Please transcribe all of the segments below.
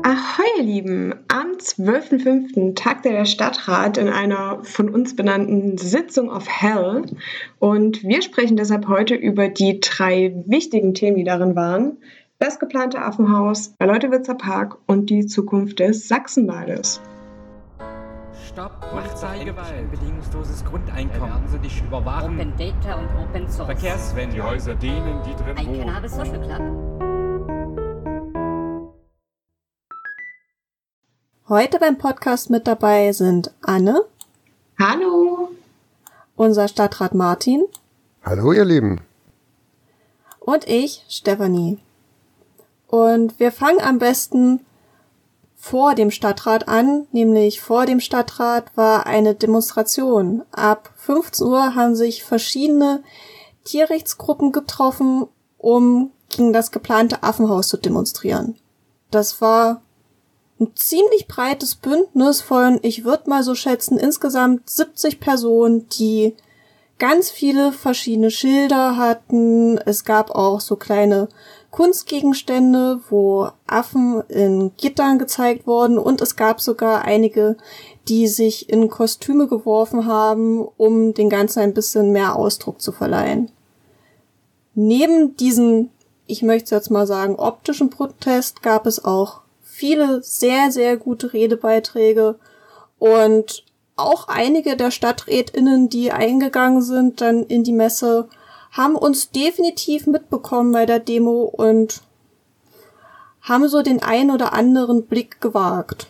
Ahoi, ihr Lieben! Am 12.05. tagte der Stadtrat in einer von uns benannten Sitzung of Hell und wir sprechen deshalb heute über die 3 wichtigen Themen, die darin waren: das geplante Affenhaus, der Leutewitzer Park und die Zukunft des Sachsenwaldes. Stopp, Polizeigewalt, bedingungsloses Grundeinkommen. Werden Sie nicht überwachen? Open Data und Open Source. Verkehrswende. Die Häuser denen, die drin Ein wohnen. Cannabis Social Club. Heute beim Podcast mit dabei sind Anne, Hallo! unser Stadtrat Martin Hallo ihr Lieben. und ich, Stefanie. Und wir fangen am besten vor dem Stadtrat an, nämlich vor dem Stadtrat war eine Demonstration. Ab 15 Uhr haben sich verschiedene Tierrechtsgruppen getroffen, um gegen das geplante Affenhaus zu demonstrieren. Das war ein ziemlich breites Bündnis von, ich würde mal so schätzen, insgesamt 70 Personen, die ganz viele verschiedene Schilder hatten. Es gab auch so kleine Kunstgegenstände, wo Affen in Gittern gezeigt wurden, und es gab sogar einige, die sich in Kostüme geworfen haben, um den Ganzen ein bisschen mehr Ausdruck zu verleihen. Neben diesen, ich möchte jetzt mal sagen, optischen Protest gab es auch viele sehr, sehr gute Redebeiträge und auch einige der StadträtInnen, die eingegangen sind dann in die Messe, haben uns definitiv mitbekommen bei der Demo und haben so den ein oder anderen Blick gewagt.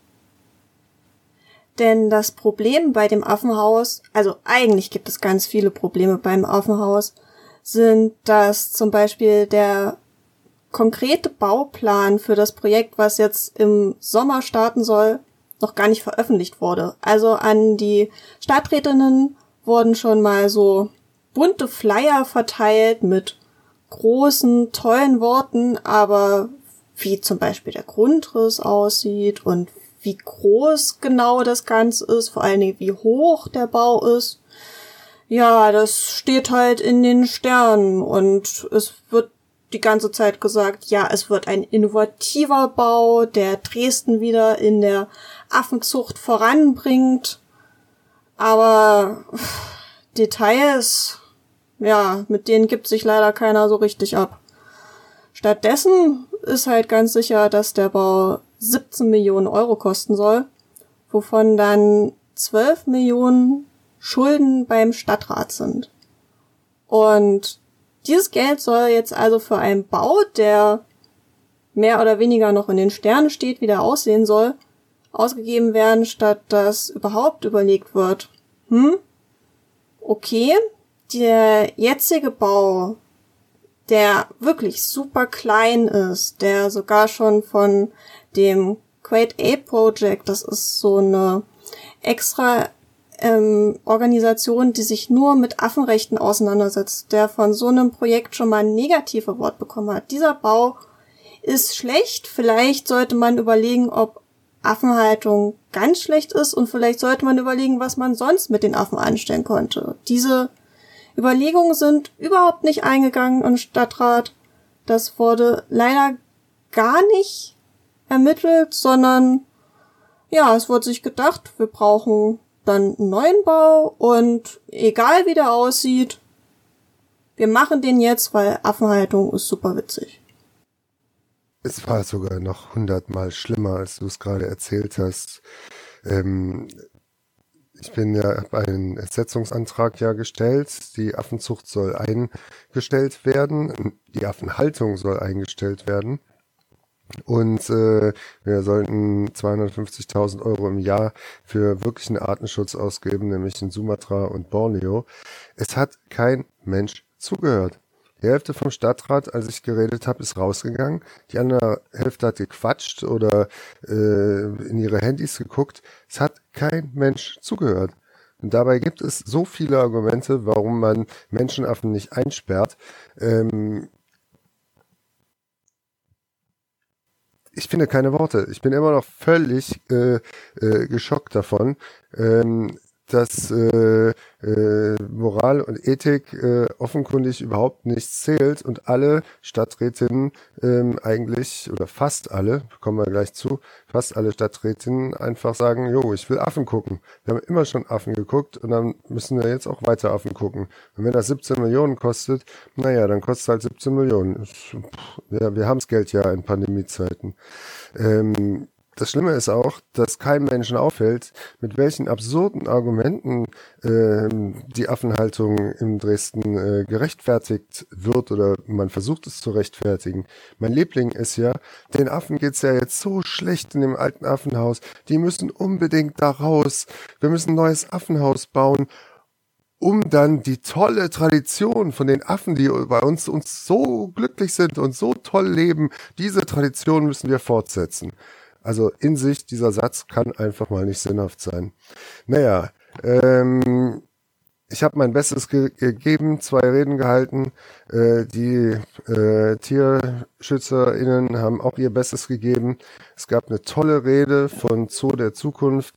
Denn das Problem bei dem Affenhaus, also eigentlich gibt es ganz viele Probleme beim Affenhaus, sind, dass zum Beispiel der konkrete Bauplan für das Projekt, was jetzt im Sommer starten soll, noch gar nicht veröffentlicht wurde. Also an die Stadträtinnen wurden schon mal so bunte Flyer verteilt mit großen, tollen Worten, aber wie zum Beispiel der Grundriss aussieht und wie groß genau das Ganze ist, vor allen Dingen wie hoch der Bau ist, ja, das steht halt in den Sternen und es wird die ganze Zeit gesagt, ja, es wird ein innovativer Bau, der Dresden wieder in der Affenzucht voranbringt. Aber Details, ja, mit denen gibt sich leider keiner so richtig ab. Stattdessen ist halt ganz sicher, dass der Bau 17 Millionen Euro kosten soll, wovon dann 12 Millionen Schulden beim Stadtrat sind. Und dieses Geld soll jetzt also für einen Bau, der mehr oder weniger noch in den Sternen steht, wie der aussehen soll, ausgegeben werden, statt dass überhaupt überlegt wird, okay, der jetzige Bau, der wirklich super klein ist, der sogar schon von dem Great Ape Project, das ist so eine extra Organisation, die sich nur mit Affenrechten auseinandersetzt, der von so einem Projekt schon mal ein negatives Wort bekommen hat. Dieser Bau ist schlecht. Vielleicht sollte man überlegen, ob Affenhaltung ganz schlecht ist, und vielleicht sollte man überlegen, was man sonst mit den Affen anstellen konnte. Diese Überlegungen sind überhaupt nicht eingegangen im Stadtrat. Das wurde leider gar nicht ermittelt, sondern ja, es wurde sich gedacht, wir brauchen dann einen neuen Bau und egal wie der aussieht, wir machen den jetzt, weil Affenhaltung ist super witzig. Es war sogar noch 100-mal schlimmer, als du es gerade erzählt hast. Ich habe einen Ersetzungsantrag ja gestellt. Die Affenzucht soll eingestellt werden. Die Affenhaltung soll eingestellt werden. Und wir sollten 250.000 Euro im Jahr für wirklichen Artenschutz ausgeben, nämlich in Sumatra und Borneo. Es hat kein Mensch zugehört. Die Hälfte vom Stadtrat, als ich geredet habe, ist rausgegangen. Die andere Hälfte hat gequatscht oder in ihre Handys geguckt. Es hat kein Mensch zugehört. Und dabei gibt es so viele Argumente, warum man Menschenaffen nicht einsperrt. Ich finde keine Worte. Ich bin immer noch völlig geschockt davon. dass Moral und Ethik offenkundig überhaupt nichts zählt und alle Stadträtinnen eigentlich, oder fast alle, kommen wir gleich zu, fast alle Stadträtinnen einfach sagen, jo, ich will Affen gucken. Wir haben immer schon Affen geguckt und dann müssen wir jetzt auch weiter Affen gucken. Und wenn das 17 Millionen kostet, naja, dann kostet es halt 17 Millionen. Ja, wir haben das Geld ja in Pandemiezeiten. Das Schlimme ist auch, dass keinem Menschen auffällt, mit welchen absurden Argumenten die Affenhaltung in Dresden gerechtfertigt wird oder man versucht es zu rechtfertigen. Mein Liebling ist ja, den Affen geht's ja jetzt so schlecht in dem alten Affenhaus, die müssen unbedingt da raus. Wir müssen ein neues Affenhaus bauen, um dann die tolle Tradition von den Affen, die bei uns so glücklich sind und so toll leben, diese Tradition müssen wir fortsetzen. Also in sich, dieser Satz kann einfach mal nicht sinnhaft sein. Naja, ich habe mein Bestes gegeben, 2 Reden gehalten. Die TierschützerInnen haben auch ihr Bestes gegeben. Es gab eine tolle Rede von Zoo der Zukunft.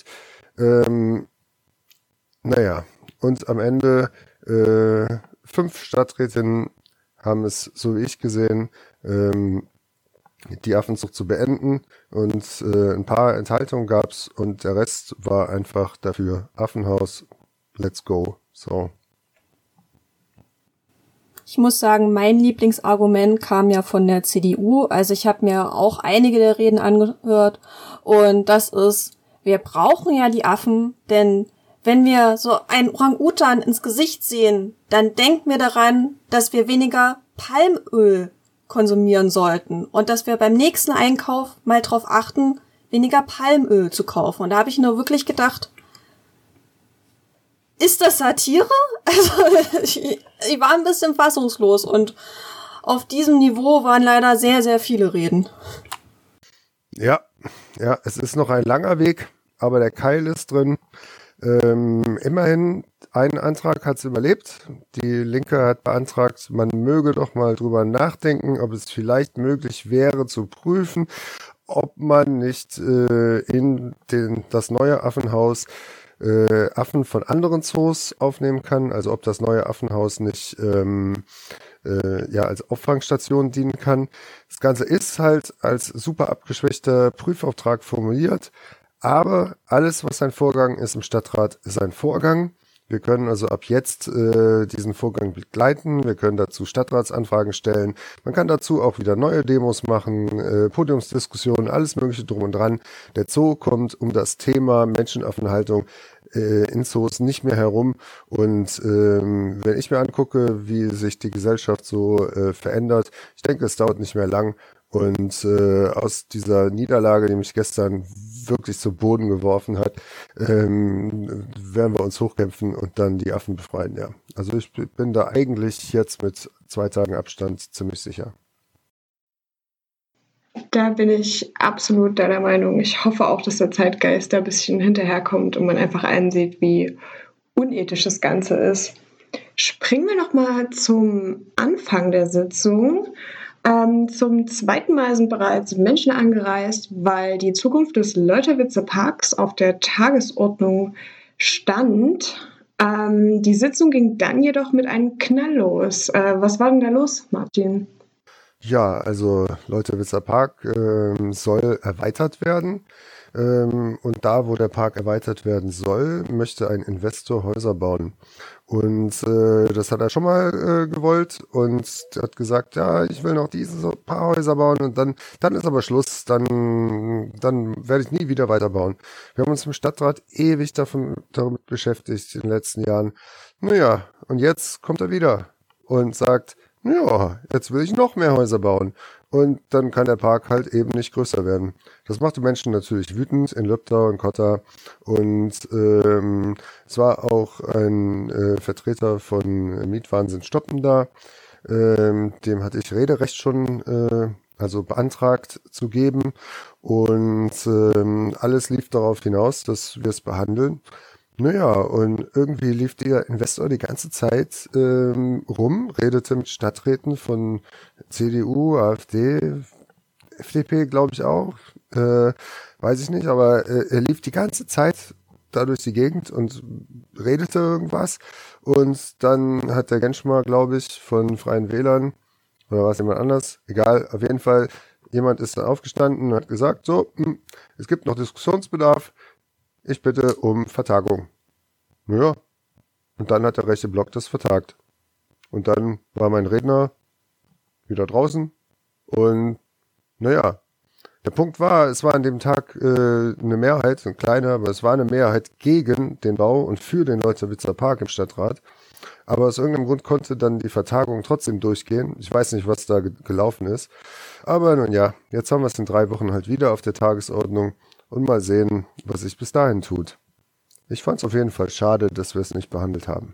Naja, und am Ende 5 Stadträtinnen haben es, so wie ich gesehen, die Affenzucht zu beenden und ein paar Enthaltungen gab's und der Rest war einfach dafür Affenhaus, let's go. So. Ich muss sagen, mein Lieblingsargument kam ja von der CDU. Also ich habe mir auch einige der Reden angehört und das ist, wir brauchen ja die Affen, denn wenn wir so einen Orang-Utan ins Gesicht sehen, dann denken wir daran, dass wir weniger Palmöl konsumieren sollten und dass wir beim nächsten Einkauf mal drauf achten, weniger Palmöl zu kaufen. Und da habe ich nur wirklich gedacht, ist das Satire? Also ich war ein bisschen fassungslos und auf diesem Niveau waren leider sehr, sehr viele Reden. Ja, es ist noch ein langer Weg, aber der Keil ist drin. Immerhin, ein Antrag hat es überlebt. Die Linke hat beantragt, man möge doch mal drüber nachdenken, ob es vielleicht möglich wäre zu prüfen, ob man nicht in das neue Affenhaus Affen von anderen Zoos aufnehmen kann. Also ob das neue Affenhaus nicht als Auffangstation dienen kann. Das Ganze ist halt als super abgeschwächter Prüfauftrag formuliert. Aber alles, was ein Vorgang ist im Stadtrat, ist ein Vorgang. Wir können also ab jetzt diesen Vorgang begleiten. Wir können dazu Stadtratsanfragen stellen. Man kann dazu auch wieder neue Demos machen, Podiumsdiskussionen, alles Mögliche drum und dran. Der Zoo kommt um das Thema Menschenaffenhaltung in Zoos nicht mehr herum. Und wenn ich mir angucke, wie sich die Gesellschaft so verändert, ich denke, es dauert nicht mehr lang. Und aus dieser Niederlage, die mich gestern wirklich zu Boden geworfen hat, werden wir uns hochkämpfen und dann die Affen befreien, ja. Also ich bin da eigentlich jetzt mit 2 Tagen Abstand ziemlich sicher. Da bin ich absolut deiner Meinung. Ich hoffe auch, dass der Zeitgeist da ein bisschen hinterherkommt und man einfach einsieht, wie unethisch das Ganze ist. Springen wir nochmal zum Anfang der Sitzung. Zum 2. Mal sind bereits Menschen angereist, weil die Zukunft des Leuterwitzer Parks auf der Tagesordnung stand. Die Sitzung ging dann jedoch mit einem Knall los. Was war denn da los, Martin? Ja, also Leuterwitzer Park soll erweitert werden. Und da, wo der Park erweitert werden soll, möchte ein Investor Häuser bauen. Und das hat er schon mal gewollt und hat gesagt, ja, ich will noch diese paar Häuser bauen und dann ist aber Schluss, dann werde ich nie wieder weiterbauen. Wir haben uns im Stadtrat ewig damit beschäftigt in den letzten Jahren. Naja, und jetzt kommt er wieder und sagt, ja, jetzt will ich noch mehr Häuser bauen. Und dann kann der Park halt eben nicht größer werden. Das macht die Menschen natürlich wütend in Lübthau und Kotter. Und es war auch ein Vertreter von Mietwahnsinn Stoppen da. Dem hatte ich Rederecht schon beantragt zu geben. Und alles lief darauf hinaus, dass wir es behandeln. Naja, und irgendwie lief der Investor die ganze Zeit rum, redete mit Stadträten von CDU, AfD, FDP, glaube ich auch, weiß ich nicht, aber er lief die ganze Zeit da durch die Gegend und redete irgendwas. Und dann hat der Genschmar, glaube ich, von Freien Wählern, oder war es jemand anders, egal, auf jeden Fall, jemand ist dann aufgestanden und hat gesagt, so, es gibt noch Diskussionsbedarf, ich bitte um Vertagung. Naja, und dann hat der rechte Block das vertagt. Und dann war mein Redner wieder draußen und naja, der Punkt war, es war an dem Tag eine Mehrheit, ein kleiner, aber es war eine Mehrheit gegen den Bau und für den Leutherbitzer Park im Stadtrat. Aber aus irgendeinem Grund konnte dann die Vertagung trotzdem durchgehen. Ich weiß nicht, was da gelaufen ist. Aber nun ja, jetzt haben wir es in 3 Wochen halt wieder auf der Tagesordnung und mal sehen, was sich bis dahin tut. Ich fand es auf jeden Fall schade, dass wir es nicht behandelt haben.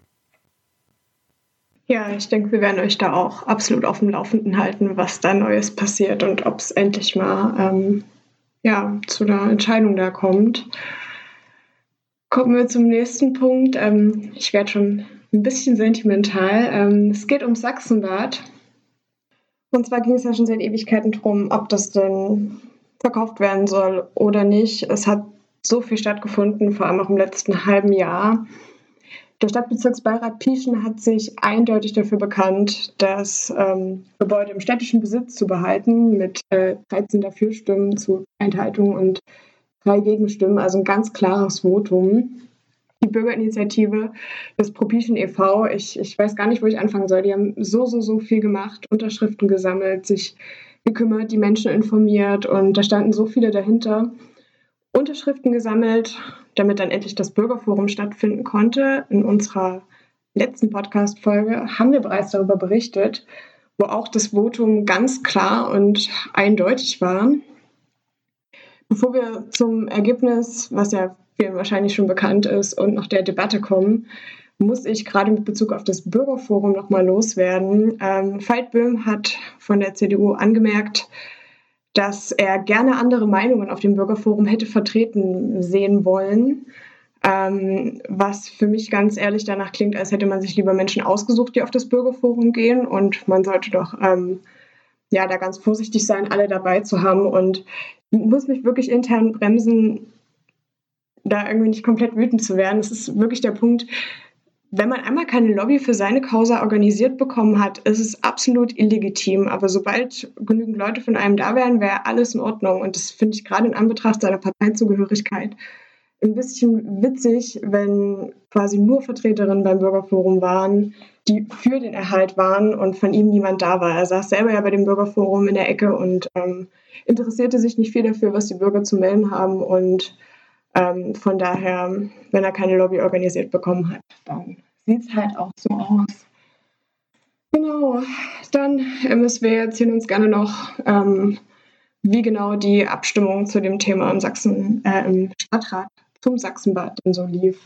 Ja, ich denke, wir werden euch da auch absolut auf dem Laufenden halten, was da Neues passiert und ob es endlich mal zu einer Entscheidung da kommt. Kommen wir zum nächsten Punkt. Ich werde schon ein bisschen sentimental. Es geht um Sachsenbad. Und zwar ging es ja schon seit Ewigkeiten drum, ob das denn verkauft werden soll oder nicht. Es hat so viel stattgefunden, vor allem auch im letzten halben Jahr. Der Stadtbezirksbeirat Pieschen hat sich eindeutig dafür bekannt, das Gebäude im städtischen Besitz zu behalten, mit 13 Dafürstimmen zu Enthaltung und 3 Gegenstimmen, also ein ganz klares Votum. Die Bürgerinitiative des Pro-Pieschen e.V., ich weiß gar nicht, wo ich anfangen soll, die haben so viel gemacht, Unterschriften gesammelt, sich gekümmert, die Menschen informiert und da standen so viele dahinter. Unterschriften gesammelt, damit dann endlich das Bürgerforum stattfinden konnte. In unserer letzten Podcast-Folge haben wir bereits darüber berichtet, wo auch das Votum ganz klar und eindeutig war. Bevor wir zum Ergebnis, was ja vielen wahrscheinlich schon bekannt ist, und nach der Debatte kommen, muss ich gerade mit Bezug auf das Bürgerforum nochmal loswerden. Veit Böhm hat von der CDU angemerkt, dass er gerne andere Meinungen auf dem Bürgerforum hätte vertreten sehen wollen, was für mich ganz ehrlich danach klingt, als hätte man sich lieber Menschen ausgesucht, die auf das Bürgerforum gehen und man sollte doch da ganz vorsichtig sein, alle dabei zu haben und muss mich wirklich intern bremsen, da irgendwie nicht komplett wütend zu werden. Es ist wirklich der Punkt, wenn man einmal keine Lobby für seine Causa organisiert bekommen hat, ist es absolut illegitim. Aber sobald genügend Leute von einem da wären, wäre alles in Ordnung. Und das finde ich gerade in Anbetracht seiner Parteizugehörigkeit ein bisschen witzig, wenn quasi nur Vertreterinnen beim Bürgerforum waren, die für den Erhalt waren und von ihm niemand da war. Er saß selber ja bei dem Bürgerforum in der Ecke und interessierte sich nicht viel dafür, was die Bürger zu melden haben. Und von daher, wenn er keine Lobby organisiert bekommen hat, dann sieht es halt auch so aus. Genau, dann MSW erzählen uns gerne noch, wie genau die Abstimmung zu dem Thema im Stadtrat zum Sachsenbad denn so lief.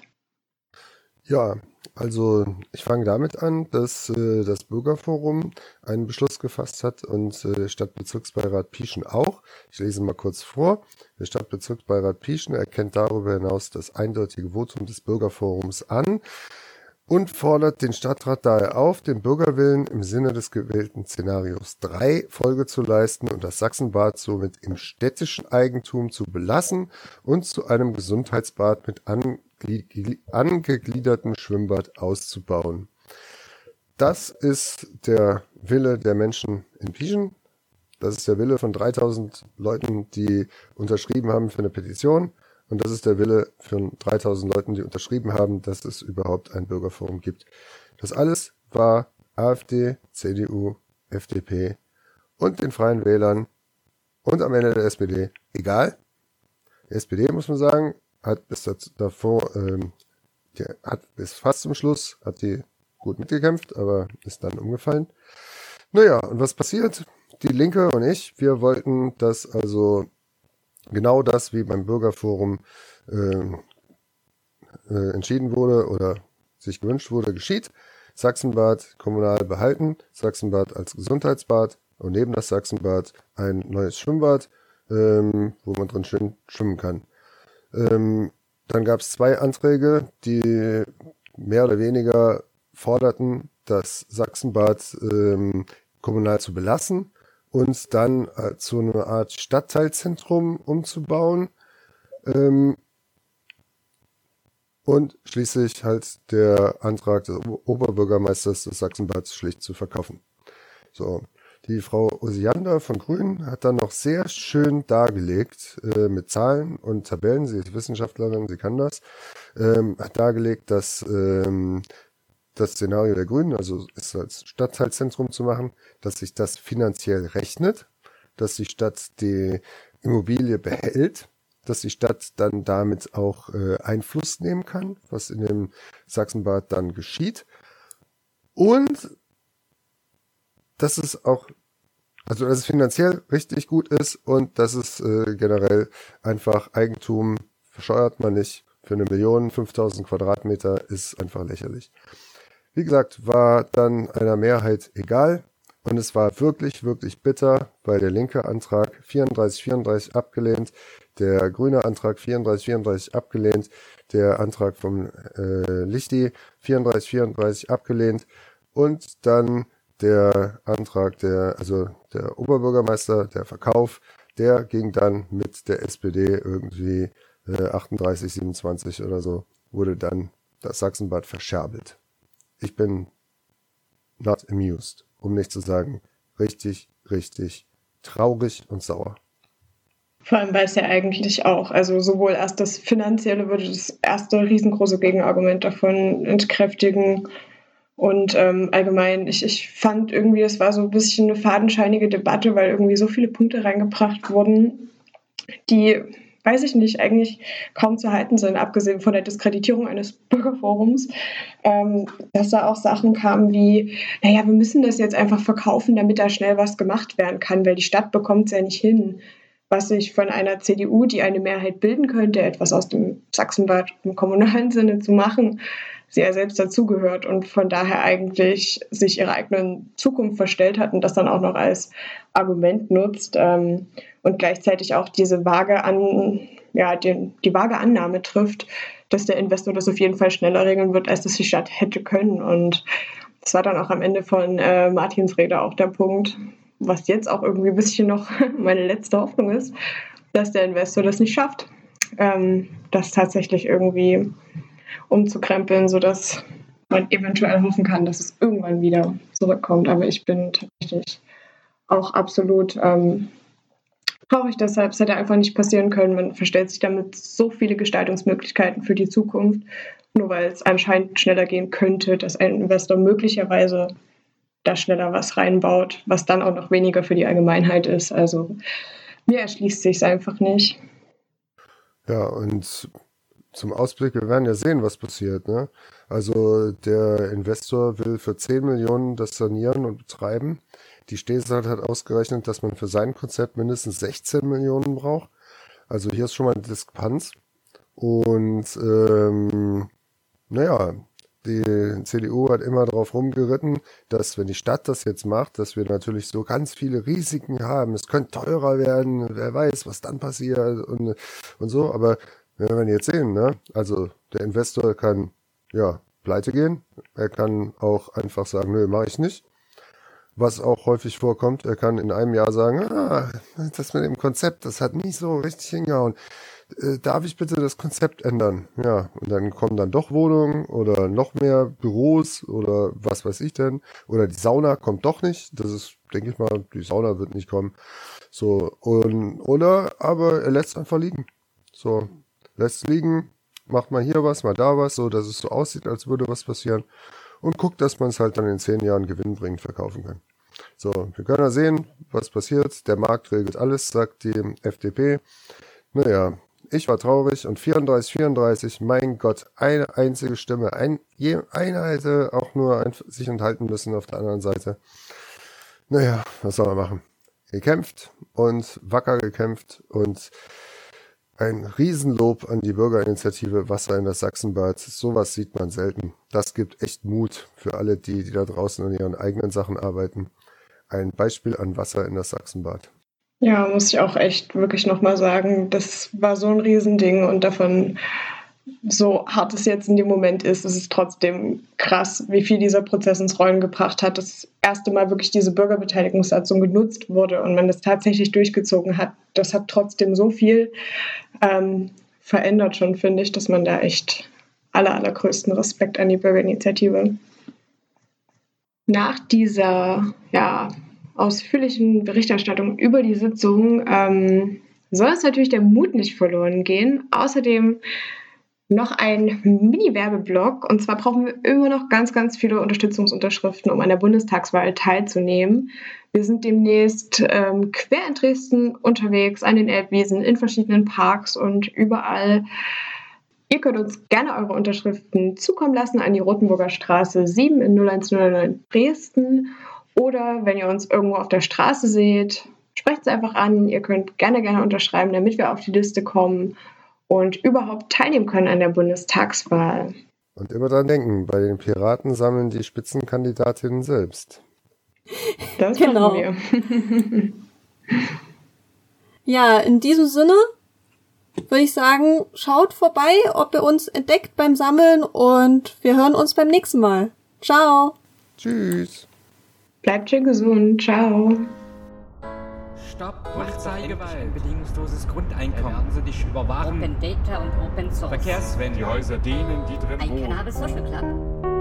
Ja, also ich fange damit an, dass das Bürgerforum einen Beschluss gefasst hat und der Stadtbezirksbeirat Pieschen auch. Ich lese mal kurz vor. Der Stadtbezirksbeirat Pieschen erkennt darüber hinaus das eindeutige Votum des Bürgerforums an und fordert den Stadtrat daher auf, dem Bürgerwillen im Sinne des gewählten Szenarios 3 Folge zu leisten und das Sachsenbad somit im städtischen Eigentum zu belassen und zu einem Gesundheitsbad mit angegliedertem Schwimmbad auszubauen. Das ist der Wille der Menschen in Pieschen. Das ist der Wille von 3000 Leuten, die unterschrieben haben für eine Petition. Und das ist der Wille von 3000 Leuten, die unterschrieben haben, dass es überhaupt ein Bürgerforum gibt. Das alles war AfD, CDU, FDP und den Freien Wählern und am Ende der SPD egal. Die SPD, muss man sagen, hat bis fast zum Schluss, hat die gut mitgekämpft, aber ist dann umgefallen. Naja, und was passiert? Die Linke und ich, wir wollten, dass also genau das, wie beim Bürgerforum entschieden wurde oder sich gewünscht wurde, geschieht. Sachsenbad kommunal behalten, Sachsenbad als Gesundheitsbad und neben das Sachsenbad ein neues Schwimmbad, wo man drin schön schwimmen kann. Dann gab es 2 Anträge, die mehr oder weniger forderten, das Sachsenbad kommunal zu belassen und dann zu einer Art Stadtteilzentrum umzubauen. Und schließlich halt der Antrag des Oberbürgermeisters des Sachsenbads schlicht zu verkaufen. So, die Frau Osiander von Grünen hat dann noch sehr schön dargelegt, mit Zahlen und Tabellen, sie ist Wissenschaftlerin, sie kann das, hat dargelegt, dass das Szenario der Grünen, also es als Stadtteilzentrum zu machen, dass sich das finanziell rechnet, dass die Stadt die Immobilie behält, dass die Stadt dann damit auch Einfluss nehmen kann, was in dem Sachsenbad dann geschieht. Und dass es auch, also dass es finanziell richtig gut ist und dass es generell einfach Eigentum verscheuert man nicht. Für 1 Million, 5000 Quadratmeter ist einfach lächerlich. Wie gesagt, war dann einer Mehrheit egal. Und es war wirklich, wirklich bitter, weil der linke Antrag 34 abgelehnt, der grüne Antrag 34 abgelehnt, der Antrag vom Lichti 34 abgelehnt und dann der Antrag, der Oberbürgermeister, der Verkauf, der ging dann mit der SPD irgendwie 27 oder so, wurde dann das Sachsenbad verscherbelt. Ich bin not amused, um nicht zu sagen, richtig, richtig traurig und sauer. Vor allem, weil es ja eigentlich auch, also sowohl erst das Finanzielle würde das erste riesengroße Gegenargument davon entkräftigen und allgemein, ich fand irgendwie, es war so ein bisschen eine fadenscheinige Debatte, weil irgendwie so viele Punkte reingebracht wurden, die, weiß ich nicht, eigentlich kaum zu halten sind, abgesehen von der Diskreditierung eines Bürgerforums, dass da auch Sachen kamen wie, naja, wir müssen das jetzt einfach verkaufen, damit da schnell was gemacht werden kann, weil die Stadt bekommt es ja nicht hin, was sich von einer CDU, die eine Mehrheit bilden könnte, etwas aus dem Sachsenbad im kommunalen Sinne zu machen, sie ja selbst dazugehört und von daher eigentlich sich ihre eigene Zukunft verstellt hat und das dann auch noch als Argument nutzt und gleichzeitig auch diese die vage Annahme trifft, dass der Investor das auf jeden Fall schneller regeln wird, als das die Stadt hätte können. Und das war dann auch am Ende von Martins Rede auch der Punkt, was jetzt auch irgendwie ein bisschen noch meine letzte Hoffnung ist, dass der Investor das nicht schafft, das tatsächlich irgendwie umzukrempeln, sodass man eventuell hoffen kann, dass es irgendwann wieder zurückkommt. Aber ich bin tatsächlich auch absolut traurig deshalb. Es hätte einfach nicht passieren können. Man verstellt sich damit so viele Gestaltungsmöglichkeiten für die Zukunft, nur weil es anscheinend schneller gehen könnte, dass ein Investor möglicherweise da schneller was reinbaut, was dann auch noch weniger für die Allgemeinheit ist. Also mir erschließt sich es einfach nicht. Ja, und zum Ausblick, wir werden ja sehen, was passiert, ne? Also der Investor will für 10 Millionen das sanieren und betreiben. Die Stesat hat ausgerechnet, dass man für sein Konzept mindestens 16 Millionen braucht. Also hier ist schon mal eine Diskrepanz. Und die CDU hat immer darauf rumgeritten, dass wenn die Stadt das jetzt macht, dass wir natürlich so ganz viele Risiken haben. Es könnte teurer werden, wer weiß, was dann passiert und so. Aber wir werden jetzt sehen, ne? Also der Investor kann pleite gehen. Er kann auch einfach sagen, nö, mache ich nicht. Was auch häufig vorkommt, er kann in einem Jahr sagen, das mit dem Konzept, das hat nicht so richtig hingehauen. Darf ich bitte das Konzept ändern? Ja, und dann kommen dann doch Wohnungen oder noch mehr Büros oder was weiß ich denn. Oder die Sauna kommt doch nicht. Das ist, denke ich mal, die Sauna wird nicht kommen. So, aber er lässt einfach liegen. So, lässt liegen, macht mal hier was, mal da was, so dass es so aussieht, als würde was passieren. Und guckt, dass man es halt dann in 10 Jahren gewinnbringend verkaufen kann. So, wir können ja sehen, was passiert. Der Markt regelt alles, sagt die FDP. Naja, ich war traurig und 34, mein Gott, eine einzige Stimme. Eine hätte auch nur sich enthalten müssen auf der anderen Seite. Naja, was soll man machen? Gekämpft und wacker gekämpft und ein Riesenlob an die Bürgerinitiative Wasser in das Sachsenbad. Sowas sieht man selten. Das gibt echt Mut für alle, die da draußen an ihren eigenen Sachen arbeiten. Ein Beispiel an Wasser in das Sachsenbad. Ja, muss ich auch echt wirklich nochmal sagen, das war so ein Riesending und davon, so hart es jetzt in dem Moment ist es trotzdem krass, wie viel dieser Prozess ins Rollen gebracht hat. Das erste Mal wirklich diese Bürgerbeteiligungssatzung genutzt wurde und man das tatsächlich durchgezogen hat. Das hat trotzdem so viel verändert schon, finde ich, dass man da echt allergrößten Respekt an die Bürgerinitiative. Nach dieser ausführlichen Berichterstattung über die Sitzung soll es natürlich der Mut nicht verloren gehen. Außerdem noch ein Mini-Werbeblock. Und zwar brauchen wir immer noch ganz, ganz viele Unterstützungsunterschriften, um an der Bundestagswahl teilzunehmen. Wir sind demnächst quer in Dresden unterwegs, an den Elbwiesen, in verschiedenen Parks und überall. Ihr könnt uns gerne eure Unterschriften zukommen lassen an die Rotenburger Straße 7 in 01009 Dresden. Oder wenn ihr uns irgendwo auf der Straße seht, sprecht es einfach an. Ihr könnt gerne unterschreiben, damit wir auf die Liste kommen und überhaupt teilnehmen können an der Bundestagswahl. Und immer dran denken, bei den Piraten sammeln die Spitzenkandidatinnen selbst. Das Genau. machen wir. Ja, in diesem Sinne würde ich sagen, schaut vorbei, ob ihr uns entdeckt beim Sammeln und wir hören uns beim nächsten Mal. Ciao! Tschüss! Bleibt schön gesund. Ciao. Stopp, Polizeigewalt. Ein bedingungsloses Grundeinkommen. Werden Sie dich überwachen. Open Data und Open Source. Verkehrswende. Die Häuser denen, die drin Ein wohnen. Cannabis Social Club.